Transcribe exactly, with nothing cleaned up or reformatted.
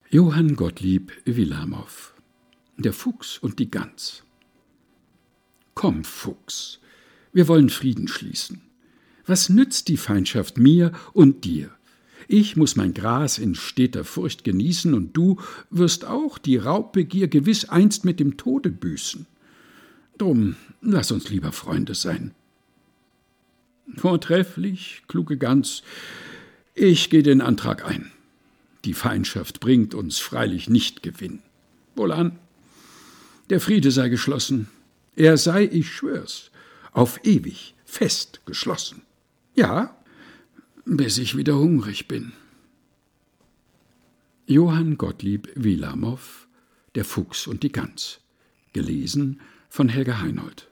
Johann Gottlieb Wilamov. Der Fuchs und die Gans. Komm, Fuchs, wir wollen Frieden schließen. Was nützt die Feindschaft mir und dir? Ich muß mein Gras in steter Furcht genießen, und du wirst auch die Raubbegier gewiss einst mit dem Tode büßen. Drum lass uns lieber Freunde sein. Vortrefflich, kluge Gans, ich geh den Antrag ein. Die Feindschaft bringt uns freilich nicht Gewinn. Wohlan, der Friede sei geschlossen, er sei, ich schwör's, auf ewig fest geschlossen. Ja, bis ich wieder hungrig bin. Johann Gottlieb Wilamov, Der Fuchs und die Gans. Gelesen von Helga Heinold.